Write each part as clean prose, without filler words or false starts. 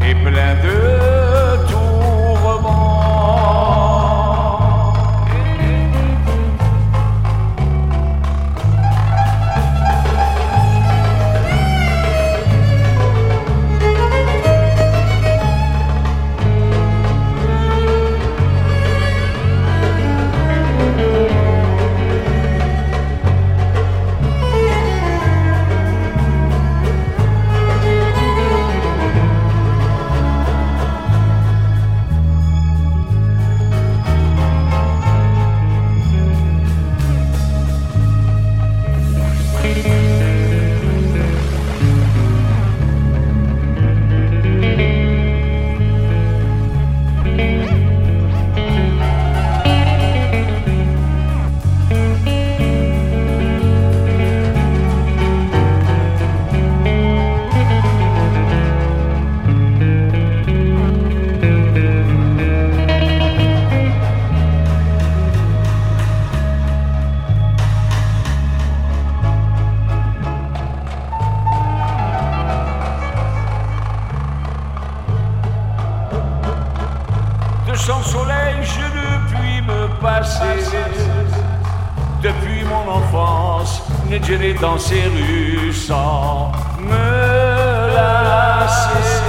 et plein de tourments. Sans soleil, je ne puis me passer. Depuis mon enfance, n'ai gêné dans ces rues sans me lasser.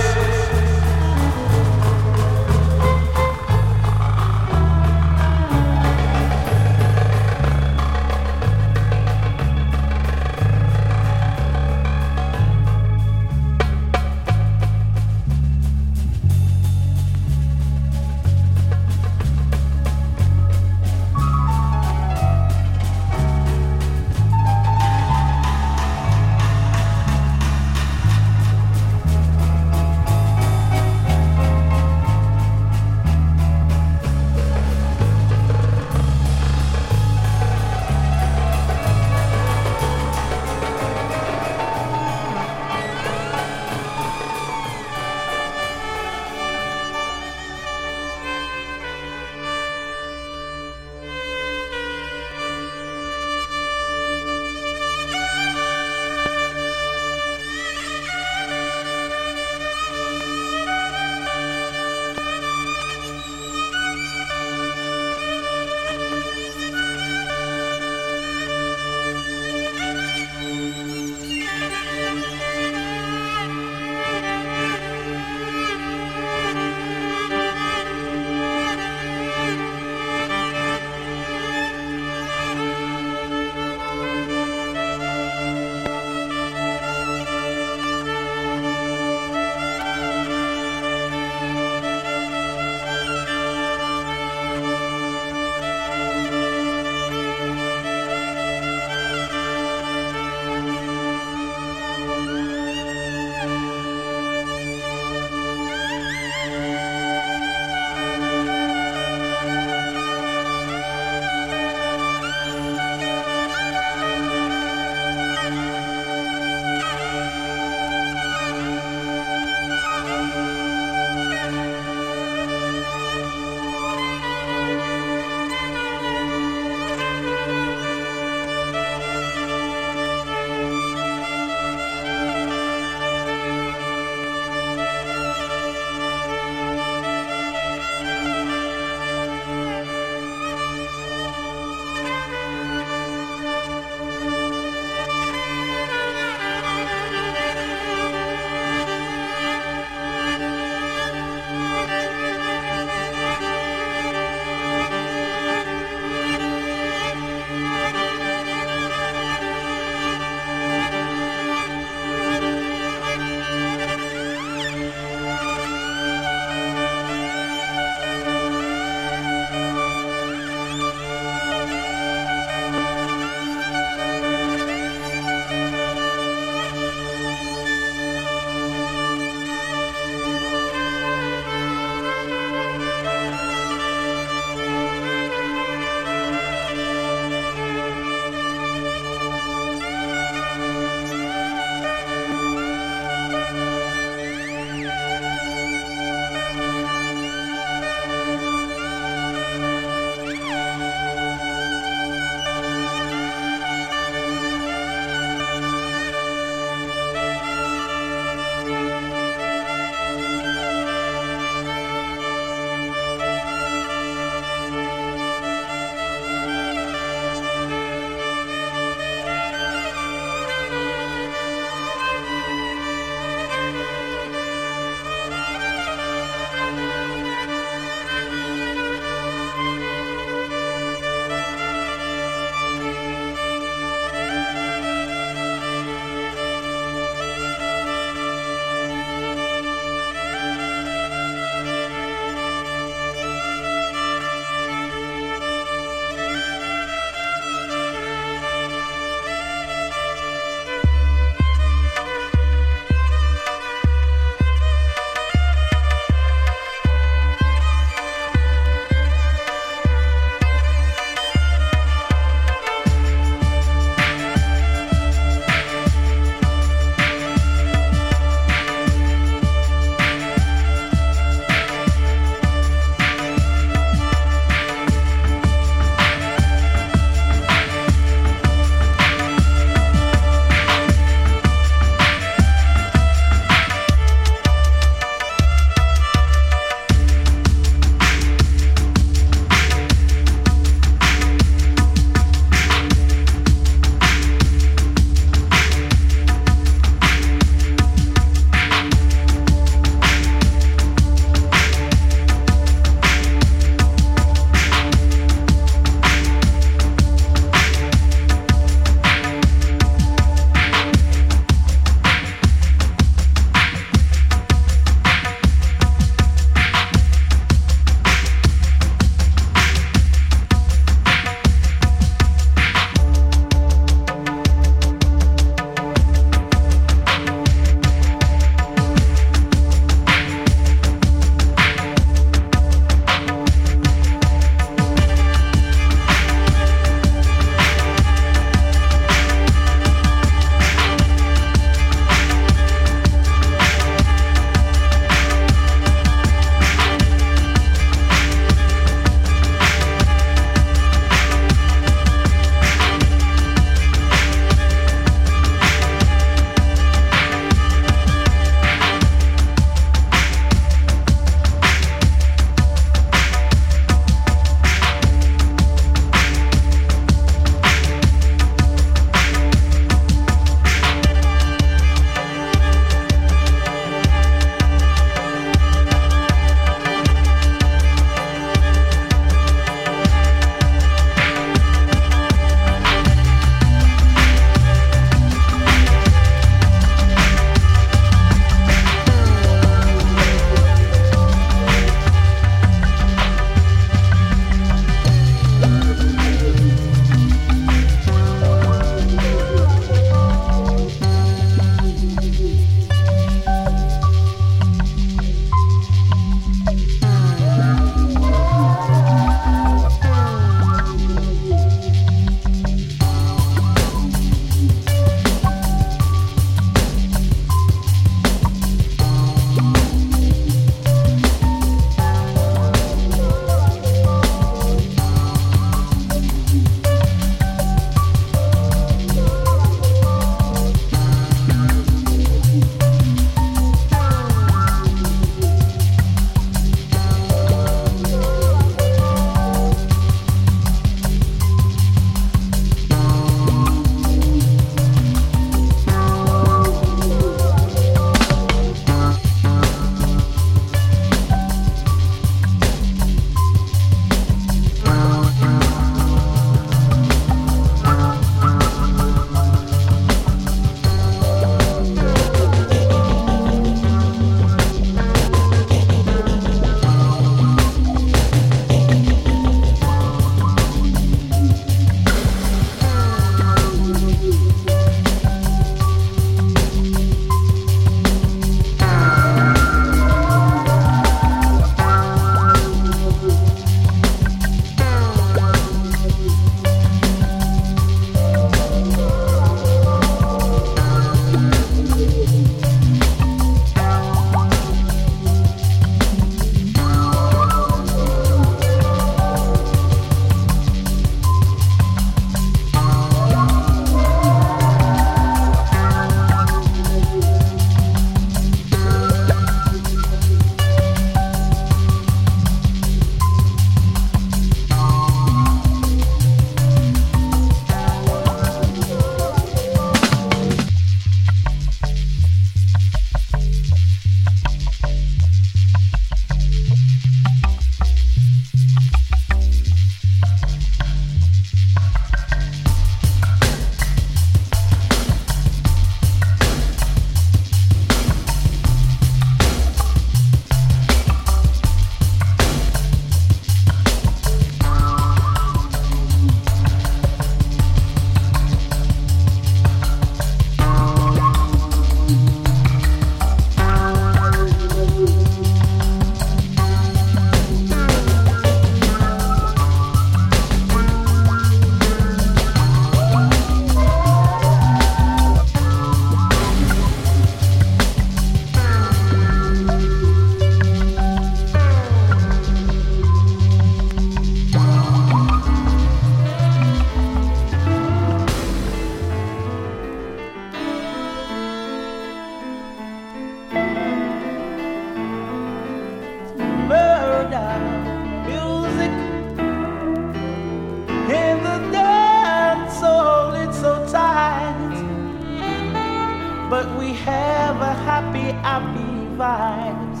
have a happy, happy vibes.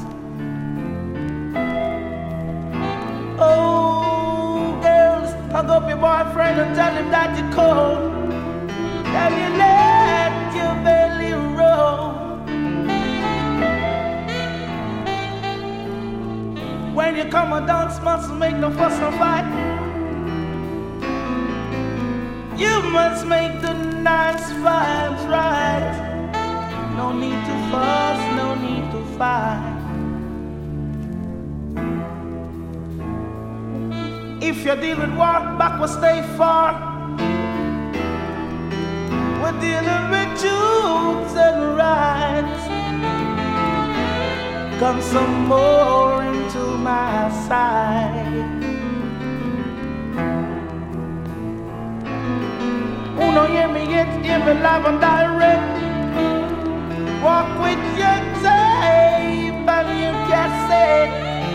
Oh, girls, hug up your boyfriend and tell him that you're cold. Tell you let your belly roll. When you come and dance, must make no fuss and fight. You must make the nice vibes right. No need to fuss, no need to fight. If you're dealing with war, back will stay far. We're dealing with truths and rights. Come some more into my side. Who don't hear me yet, hear me live and direct. Walk with your tape and your cassette.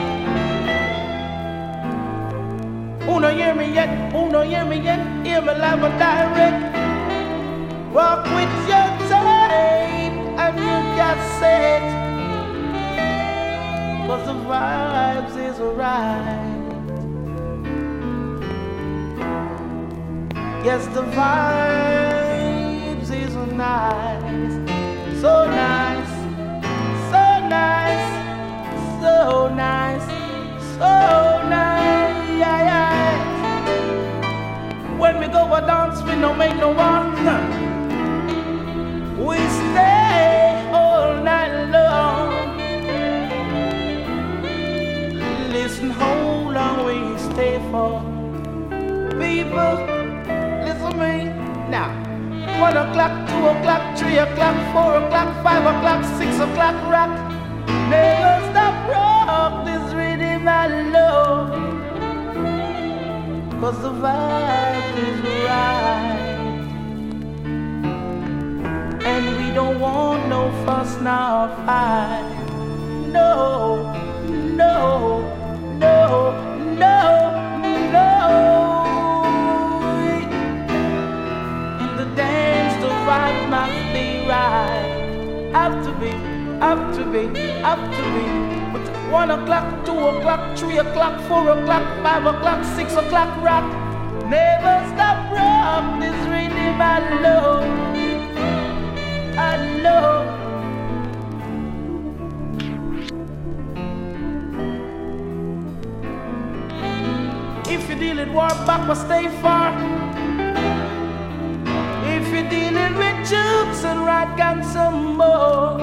Who don't hear me yet, who don't hear me yet, hear me live and direct. Walk with your tape and your cassette. 'Cause the vibes is right. Yes, the vibes is nice. So nice, so nice, so nice, so nice. Yeah, yeah. When we go a dance, we don't make no one. We stay all night long. Listen, how long we stay for? People, listen to me now. 1 o'clock, 2 o'clock, 3 o'clock, 4 o'clock, 5 o'clock, 6 o'clock, rock. Never stop rock this rhythm alone. 'Cause the vibe is right. And we don't want no fuss nor fight. No, no, no, no, no. In the dance, the vibe must be right. Have to be, have to be, have to be. But 1 o'clock, 2 o'clock, 3 o'clock, 4 o'clock, 5 o'clock, 6 o'clock, rock. Never stop rock this rhythm alone. Alone. If you're dealing war, back will stay far. If you're dealing with jokes and right, come some more.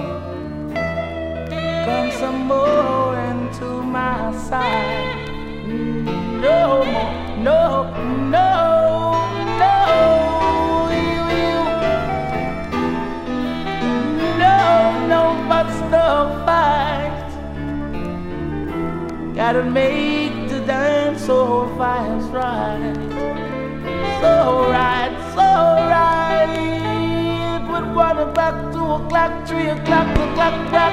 Come some more into my side. No more, no, no, no. No, no, but no fight. Gotta make the dance so vibes right. So right, so right. With 1 o'clock, 2 o'clock, 3 o'clock, the clock back.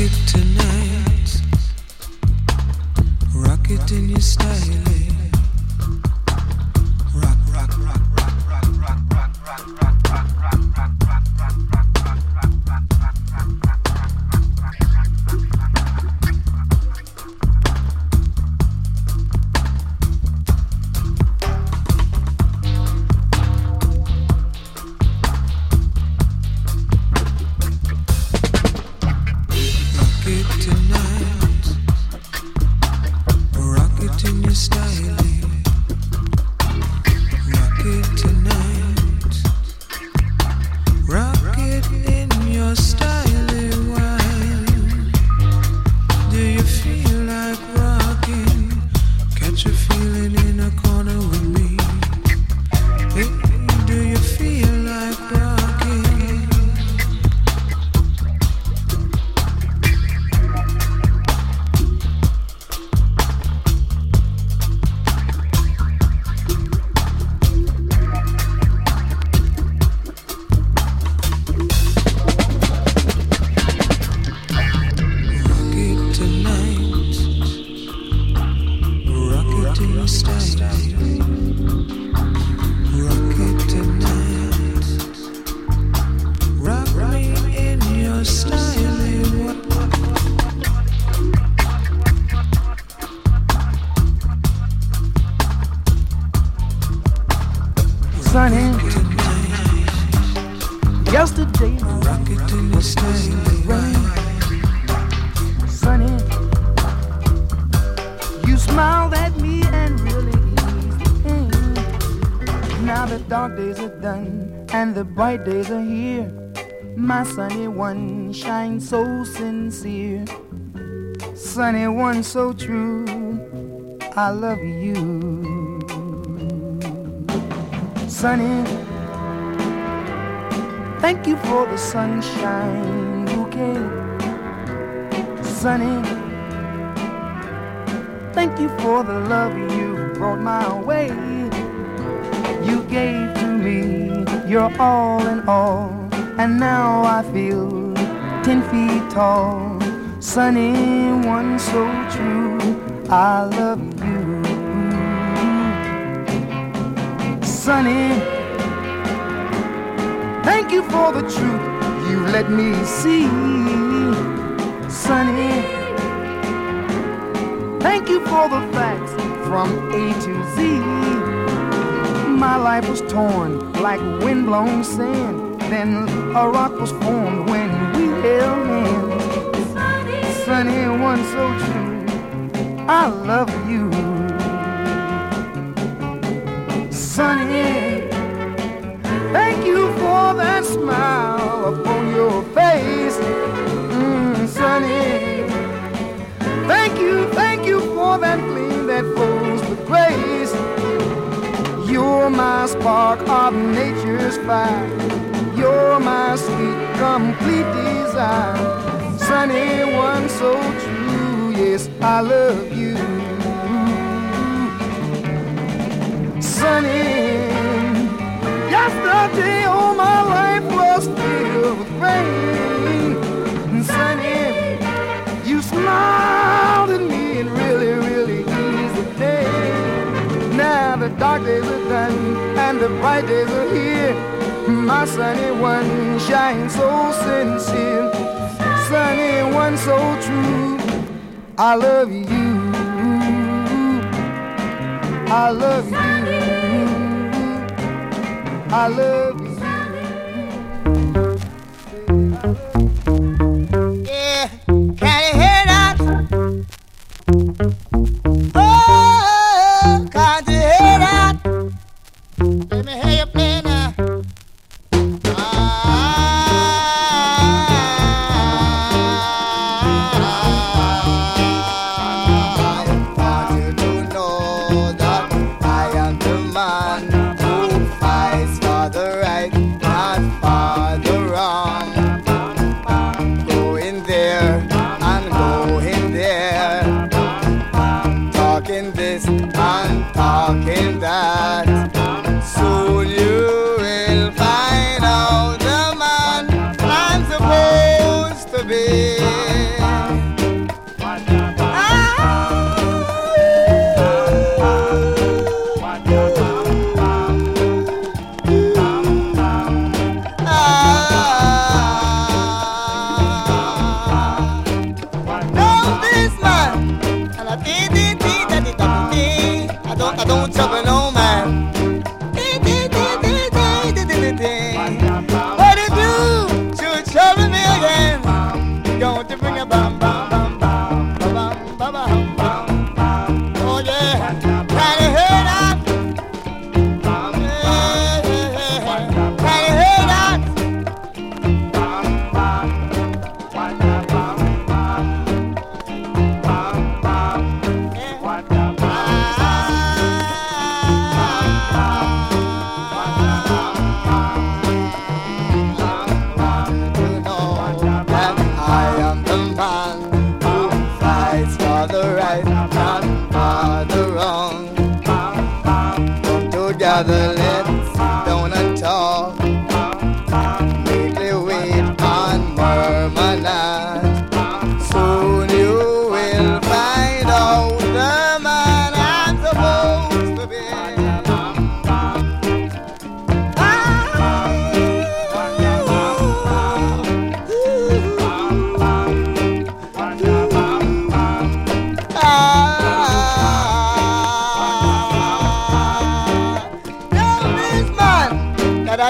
Bright days are here, my sunny one shines so sincere, sunny one so true, I love you. Sunny, thank you for the sunshine bouquet. Sunny, thank you for the love you brought my way. You gave to me your all in all, and now I feel 10 feet tall. Sunny one so true, I love you. Sunny, thank you for the truth you let me see. Sunny, thank you for the facts from A to Z. My life was torn like windblown sand, then a rock was formed when we held hands. Sunny one so true, I love you. Sunny, thank you for that smile upon your face. Sunny, thank you for that gleam that flows with grace. You're my spark of nature's fire. You're my sweet, complete desire. Sunny one so true, yes, I love you. Sunny, yesterday all my life was filled with rain. And sunny, you smiled at me and really, really eased the pain. Now the dark days are done and the bright days are here. My sunny one shines so sincere. Sunny one so true, I love you. I love you. I love you. Yeah, can you hear that? Oh, can't you hear that? Let me hear you play now.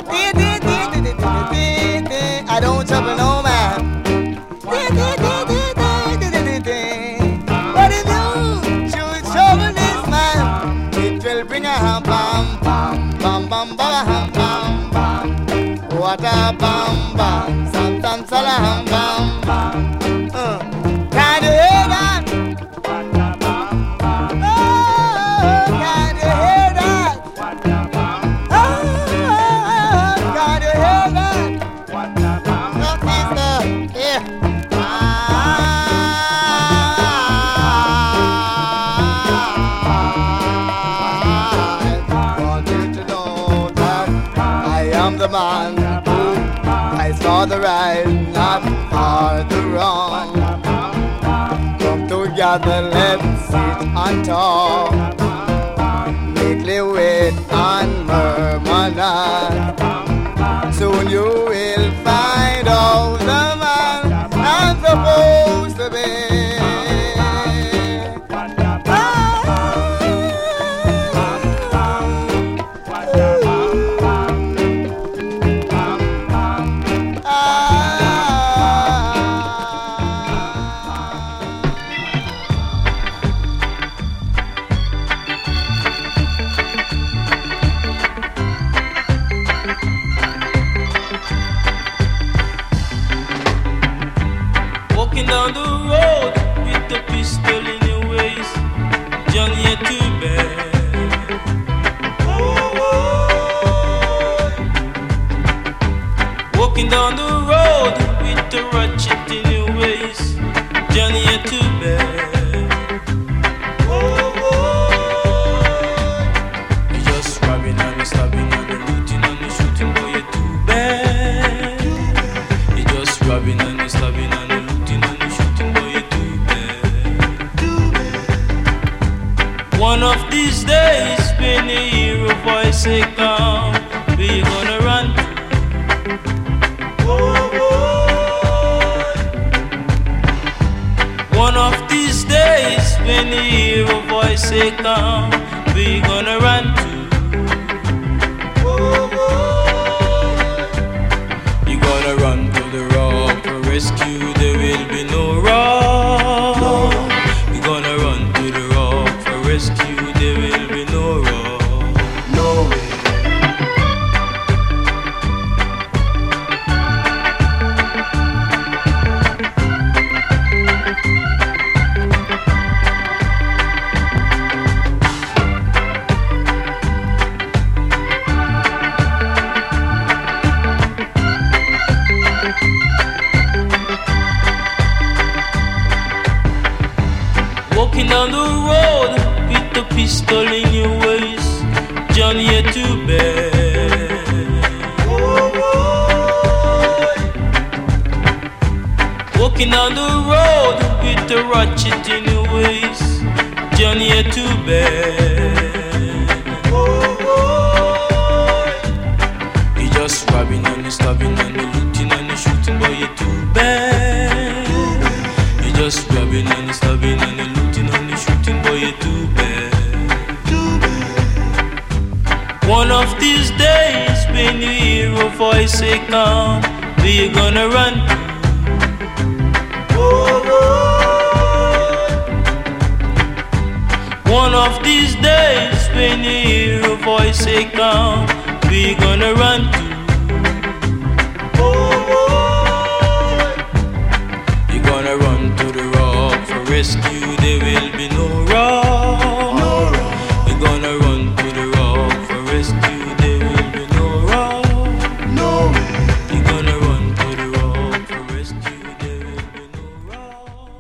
I don't trouble no man. But if you should trouble this man, it will bring a ham bam bam bam bam bam bam bam. What a bam bam, sam sam salam bam bam. Can you hear that? Oh, can you hear that? Oh, can you hear that? No, sister, yeah. The man who fights for the right, not for the wrong. Come together, let's sit and talk. Make wait and murmur not. Soon you will find out the man I'm supposed to be. Down the road with the ratchet in your waist, Johnny, you're too bad. You're just robbing and you're stabbing and you're looting and you're shooting, boy, you're too bad. You're just robbing and you're stabbing and you're looting and you're shooting, boy, you're too bad. One of these days, when you hear a voice say come, where you gonna run? One of these days, when you hear a voice say come, we gonna run to. You gonna run to the rock for rescue, there will be no rock. You gonna run to the rock for rescue, there will be no rock. No way. Down the road with the pistol in your waist, Johnny, you're too bad. Walking down the road with the ratchet in your waist, Johnny, you're too bad. You're just robbing and you're stabbing and you're looting and you're shooting, boy, you're too bad. You're just robbing and you're stabbing and you're looting and you're shooting, boy, you're too bad. One of these days, when you hear a voice say come, where you gonna run? One of these days, when you hear a voice say come, where you gonna run to? You're gonna run to the rock for rescue, there will be no rock. No rock. You're gonna run to the rock for rescue, there will be no rock. No way. You're gonna run to the rock for rescue, there will be no rock.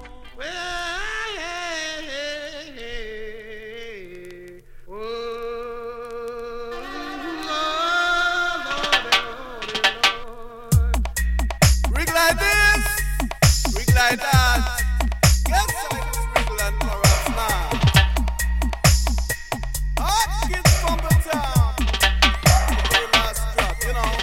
Rig like this, rig like that. Get some sprinkle and pour us now. Hot kids from the top. The last drop, you know.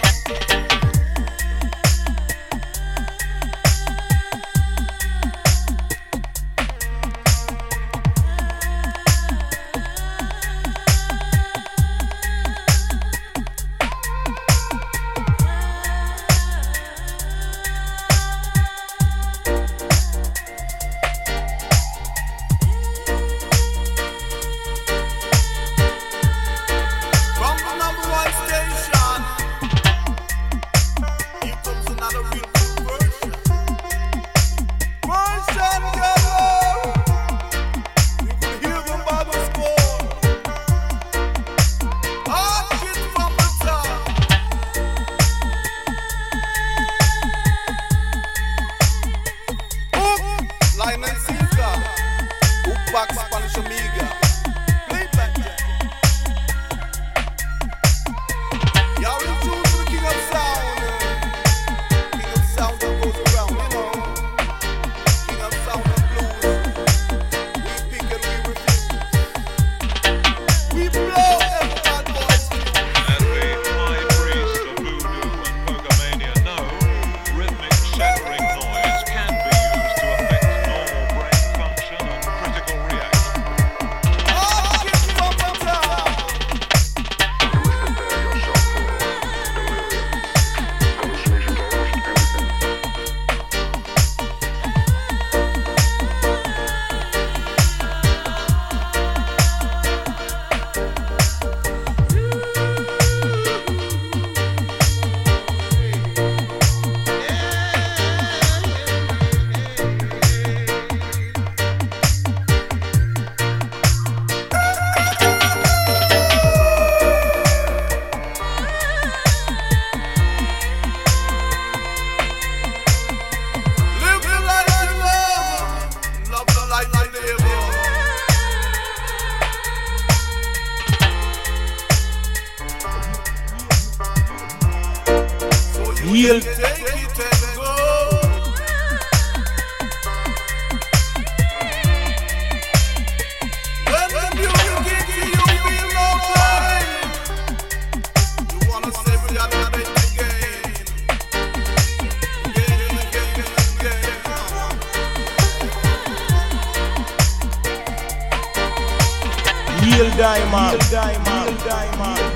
Neil Diamond. Neil Diamond.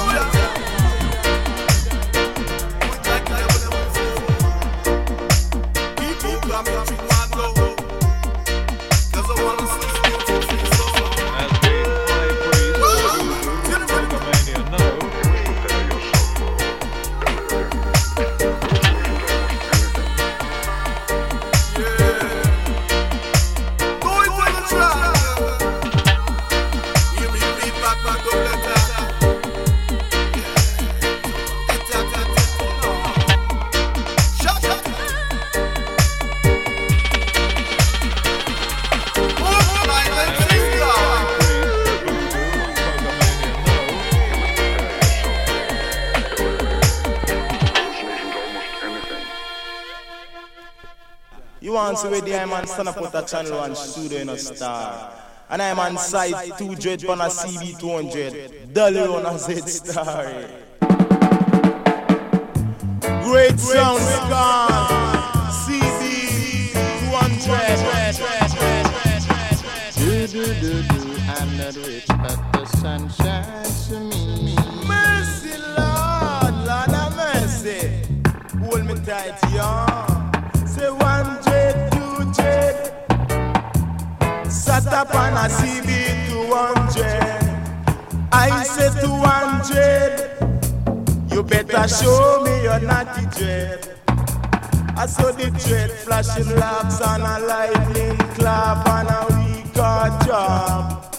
So where the I'm on stand up with a channel and studio in a star. And I'm on site 2 dread on a CB200. Dolly on a Z Star. Great sound scan. CB200. I'm not rich, but the sun shines to me. Mercy, Lord, Lord have mercy. Hold me tight, y'all. Say 100, 200. Sat up on a CB 200. I say 200. You better show me your naughty dread. I saw the dread flashing locks on a lightning clap and a record job.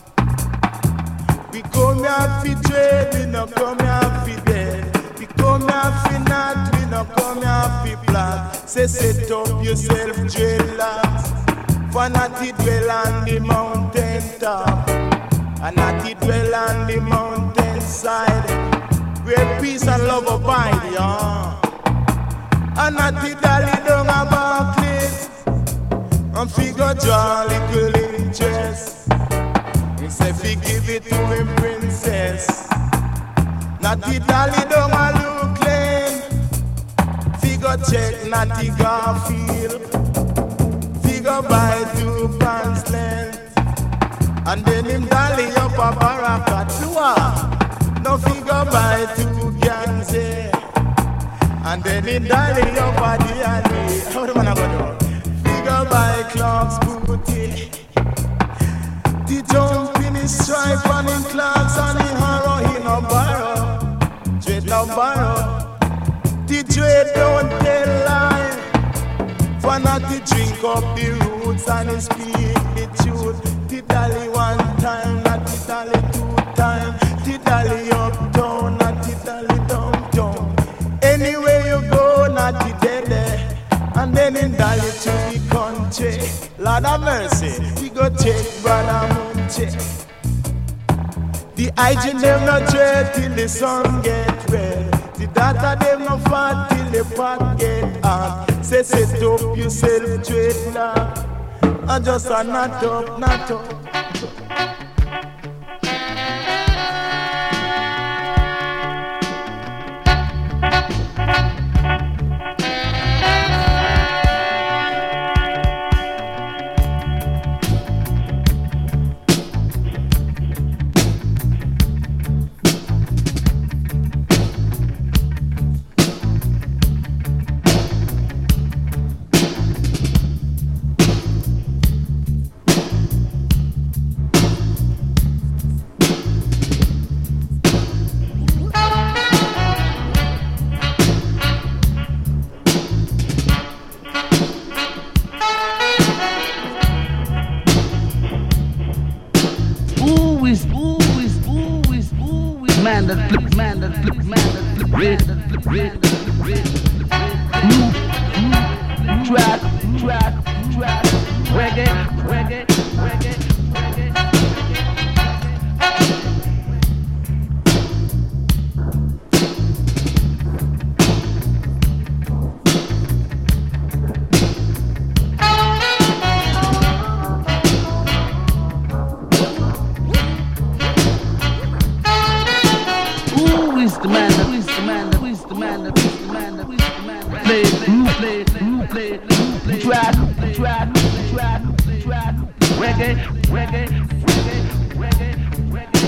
We come here for dread, we no come here for dead. We come here for not, we no come here for black. Say set up yourself dreadlocks. For not it dwell on the mountain top, and not it dwell on the mountain side, where peace and love abide, yeah. And not it dally down a Barclays, and figure draw little interest. He say fi give it to him princess. Not it dally down a Luke Lane, figure check not the Garfield. Go by 2 pounds length, and then him dally up a Barakatua. No figure by 2 gangs, and then him dally up a D&D. How do man go do? Figure by Clark's booty. The jump in his stripe and in Clark's and in Harrow, he no borrow. Dread no borrow. The dread don't tell lie. For not to drink up the roots and he speak the truth. The dolly 1 time, not the dolly 2 times. The dolly uptown, not the dolly downtown. Anywhere you go, not the dead. And then in dolly to the country. Lord of mercy, we go check brother moon check. The hygiene them not dread till the sun get red. The data them no fat till the pot get hot. Say set up yourself dreadlock. I just a not up, not up. Reggae, reggae, reggae, reggae, reggae.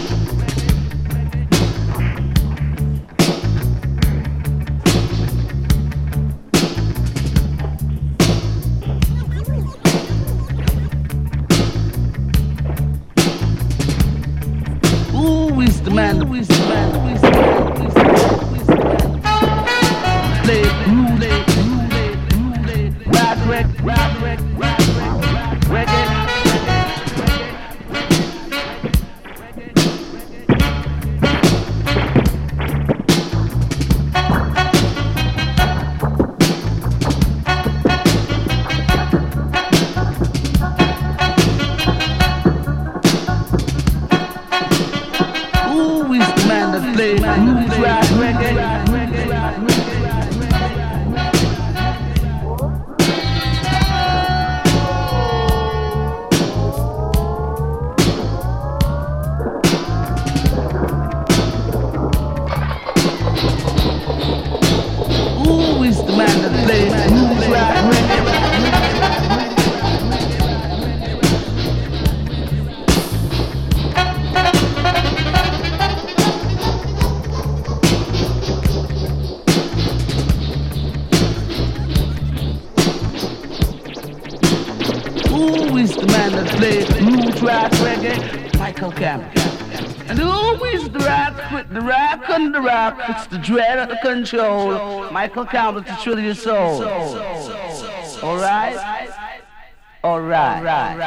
It's the dread of the control. Michael Campbell to truly your soul. Alright? Alright.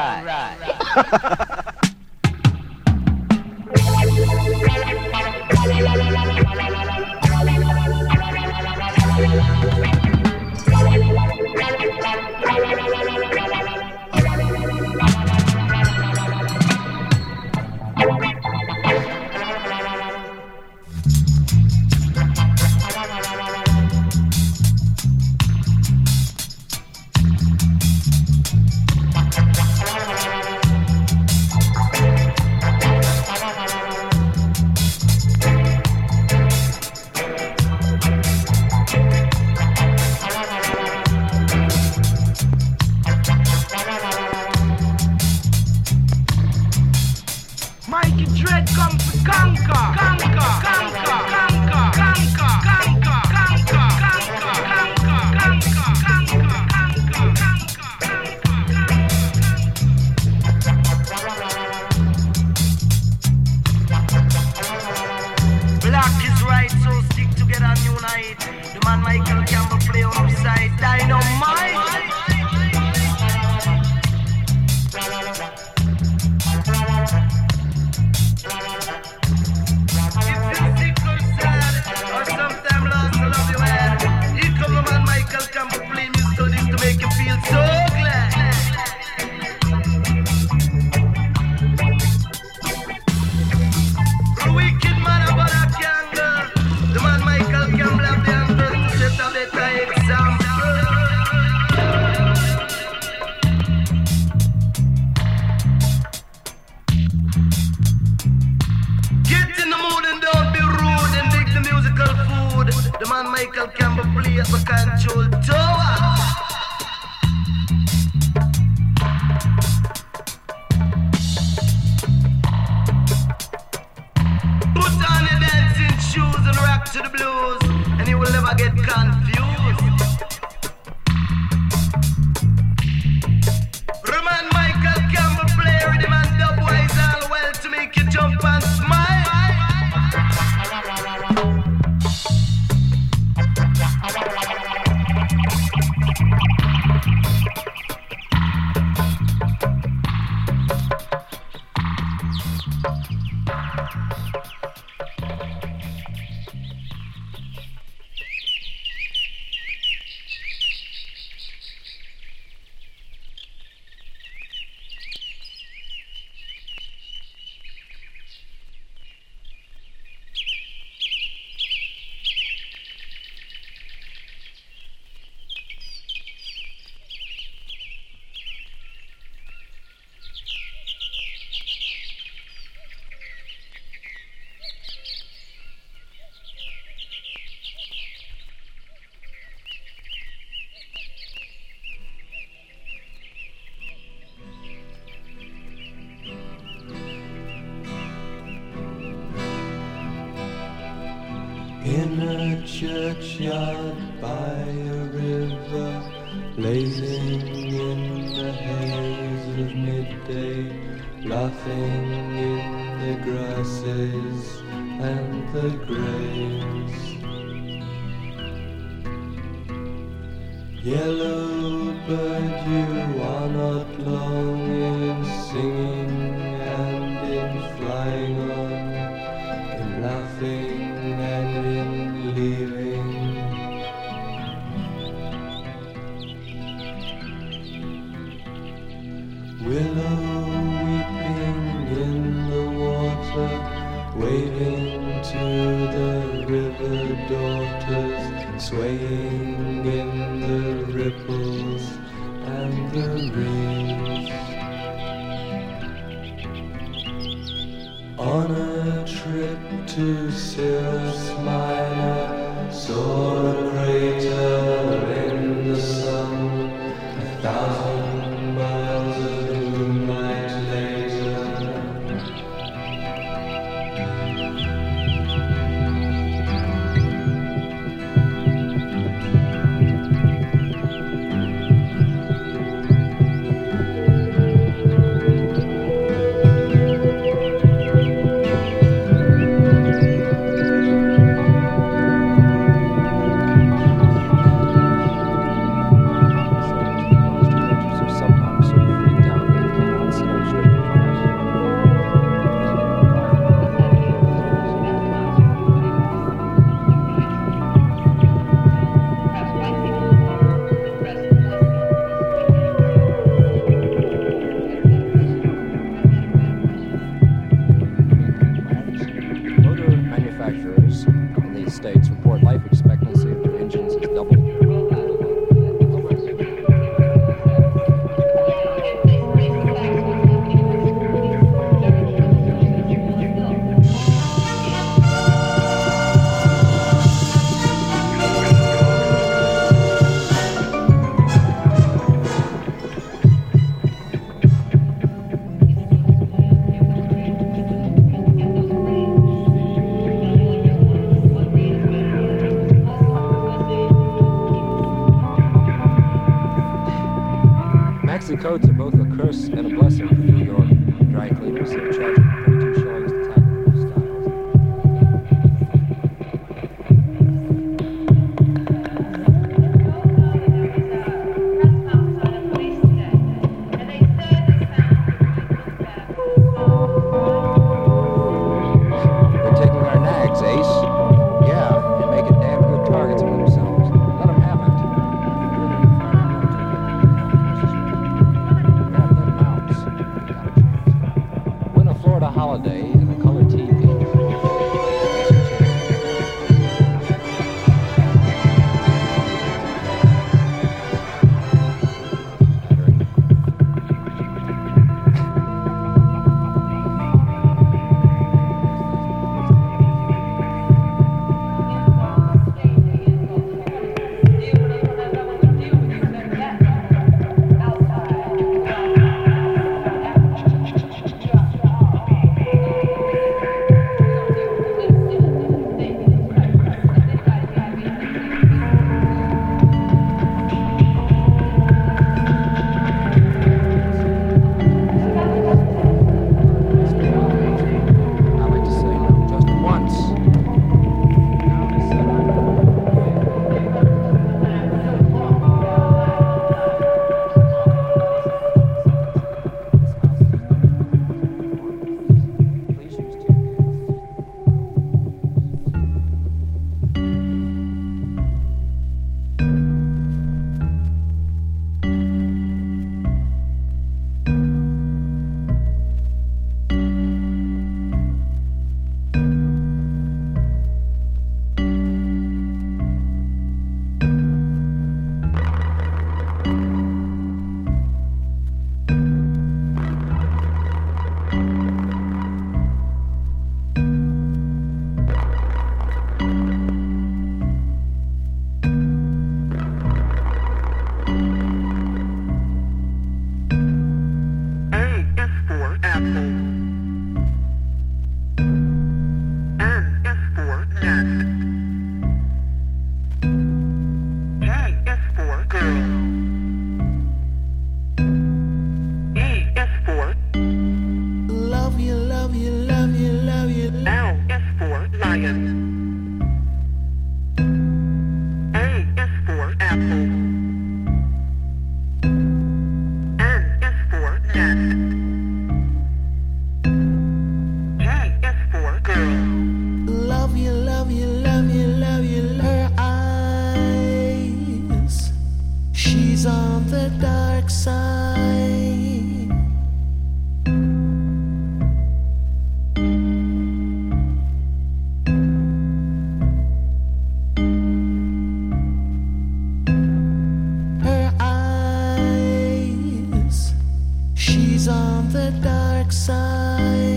In a churchyard by a river, blazing in the haze of midday, laughing in the grasses and the graves. Yellow bird, you are not long in singing and in flying on, in laughing and in leaving. Willow weeping in the water, waving to the river daughters, swaying in the ripples and the reeds. On a trip to Cirrus Minor, saw a crater in the sun, 1,000 miles of moonlight later. Codes are both a curse and a blessing for New York dry cleaners. They're charging 22 shillings to tackle the new styles. They're taking our nags, Ace. Yeah, and making damn good targets of themselves. Let them have it. Win a Florida holiday and a color TV. on the dark side. Her eyes, she's on the dark side.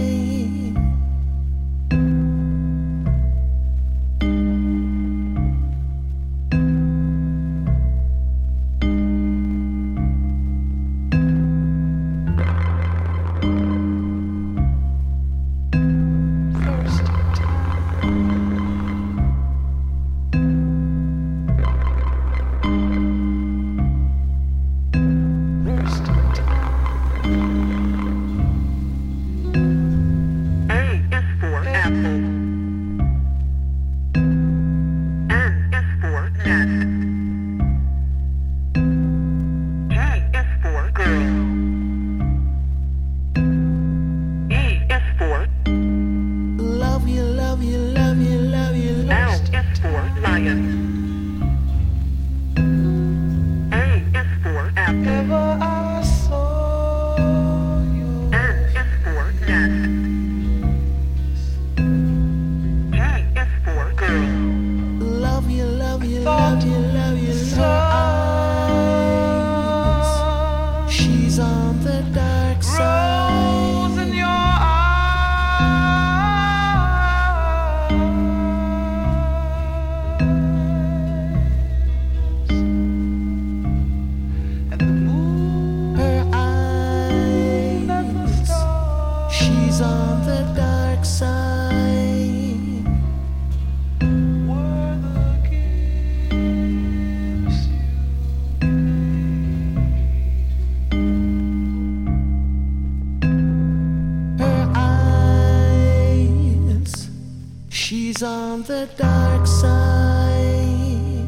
She's on the dark side.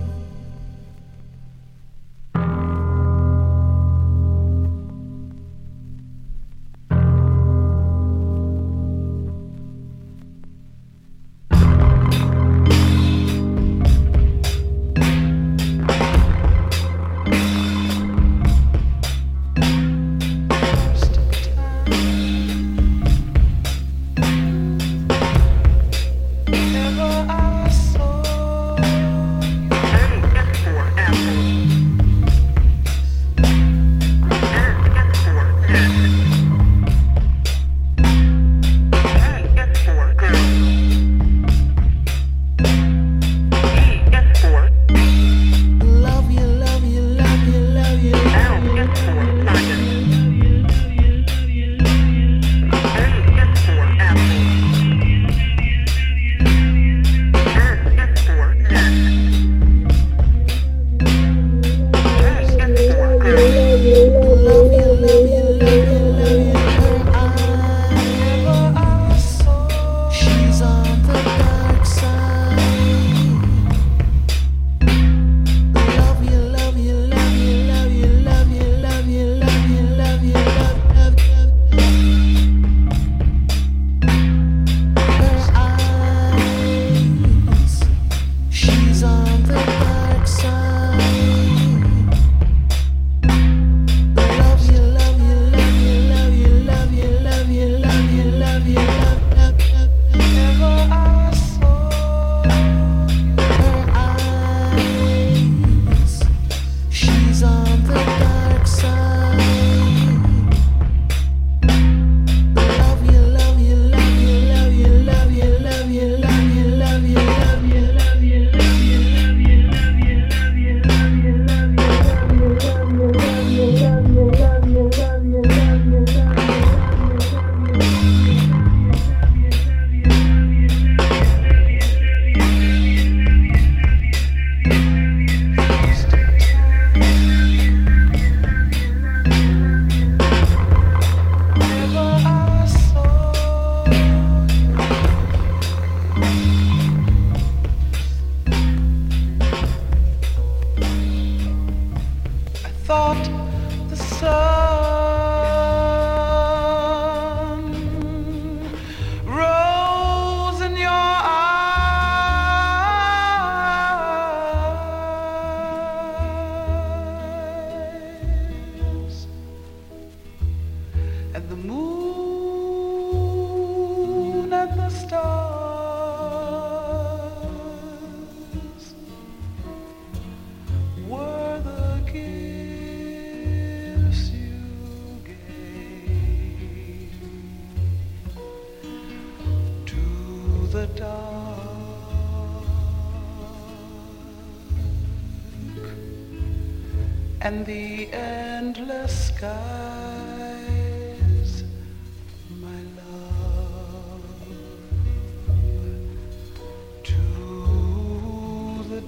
and the moon and the stars were the gifts you gave to the dark and the endless skies, my love, to the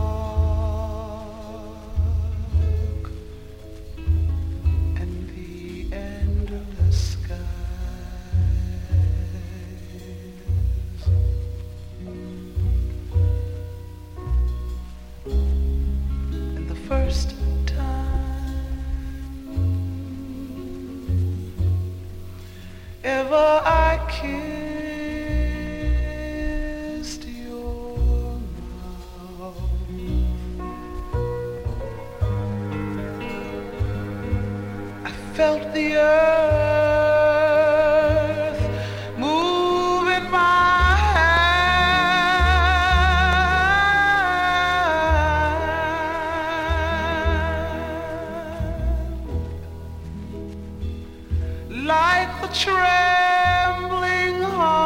dark and the endless skies. And the first ever I kissed your mouth, I felt the earth move in my hand, like the trembling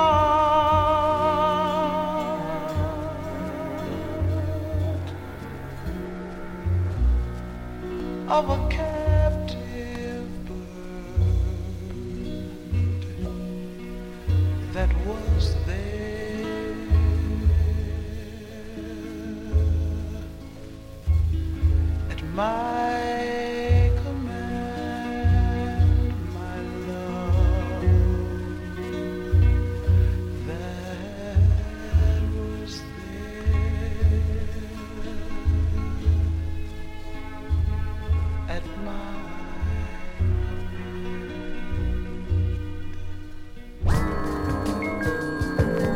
heart of a captive bird that was there at my command, my love, that was there at my command.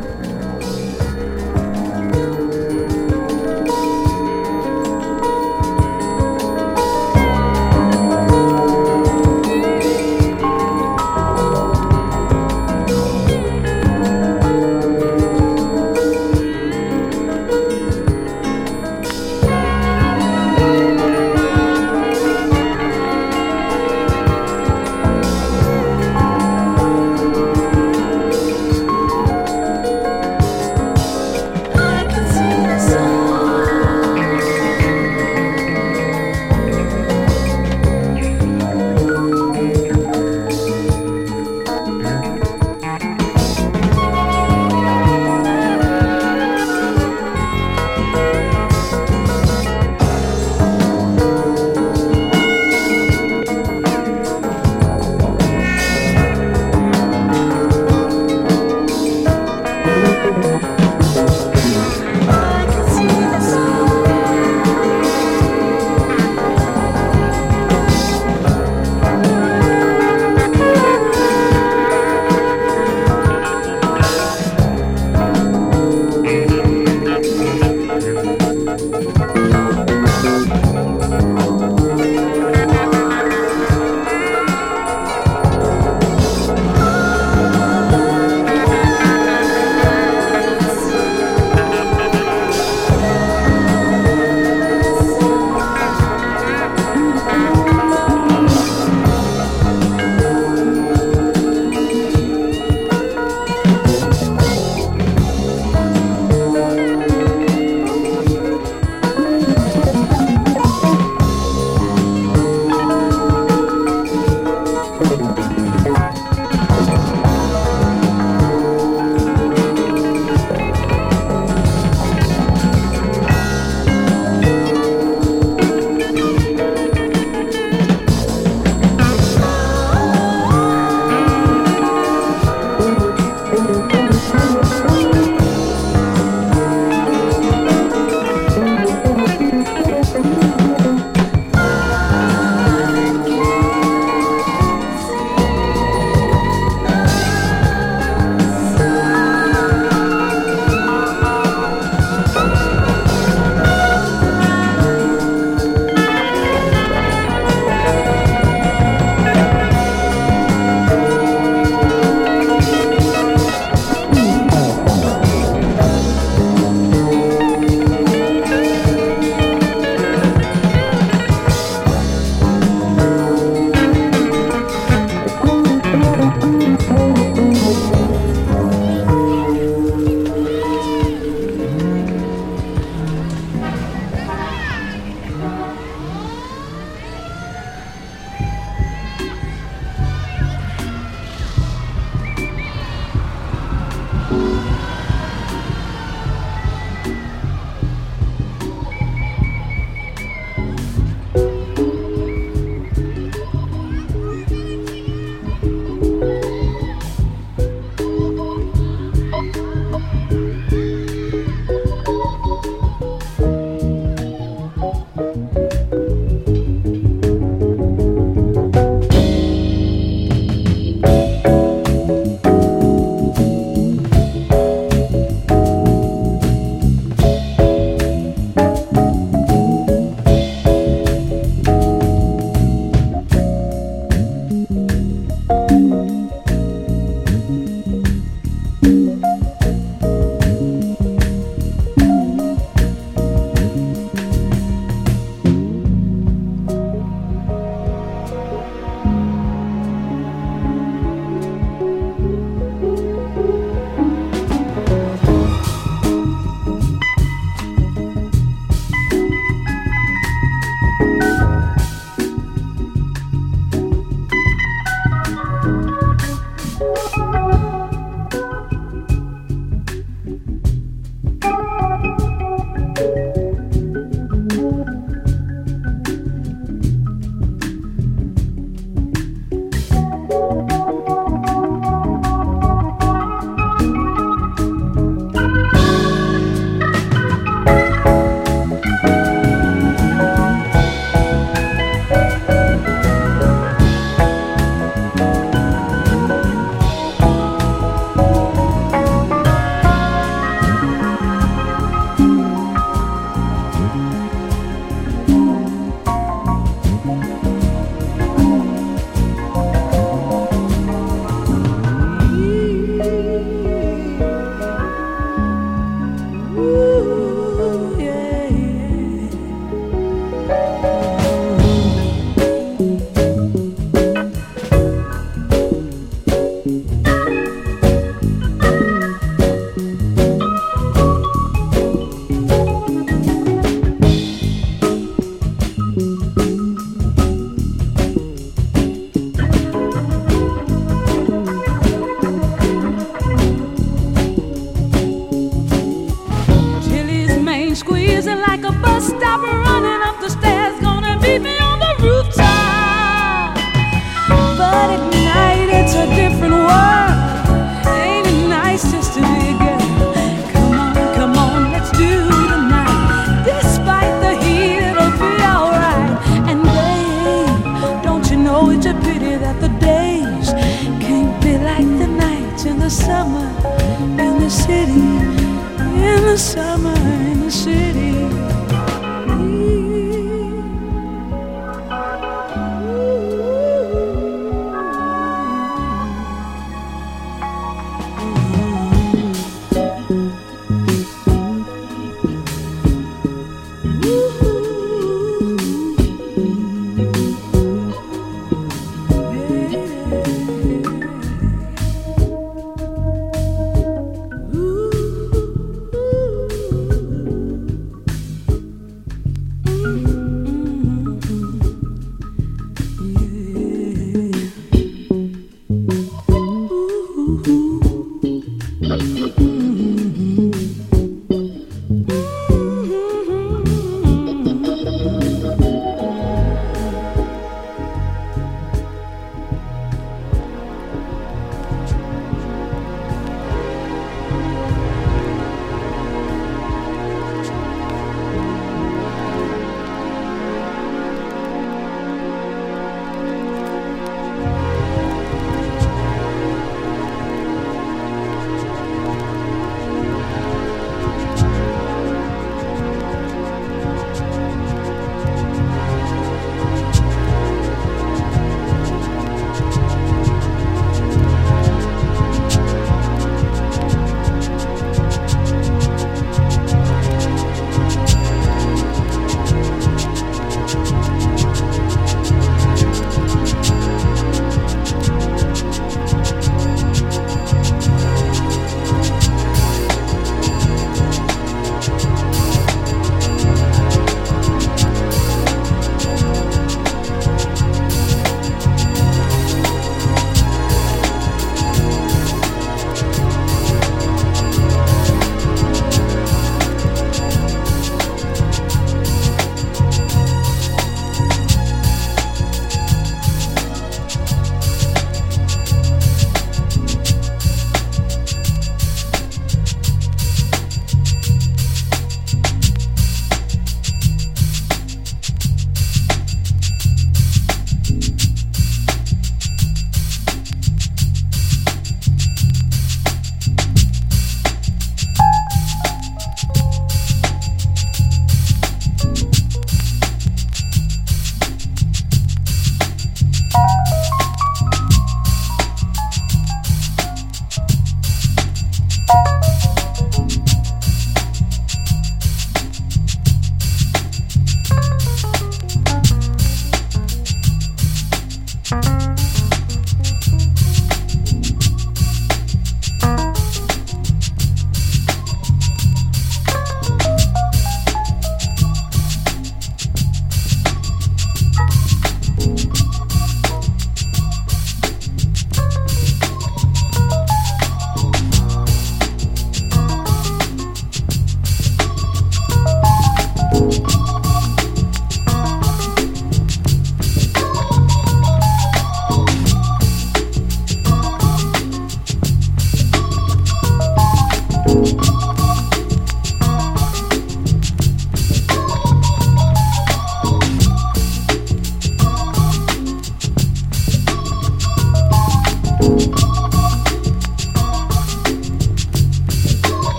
stop running up the stairs, gonna meet me on the rooftop. But at night it's a different world. Ain't it nice just to be a girl? Come on, let's do tonight. Despite the heat, it'll be alright. And babe, don't you know it's a pity that the days can't be like the nights in the summer in the city, in the summer in the city.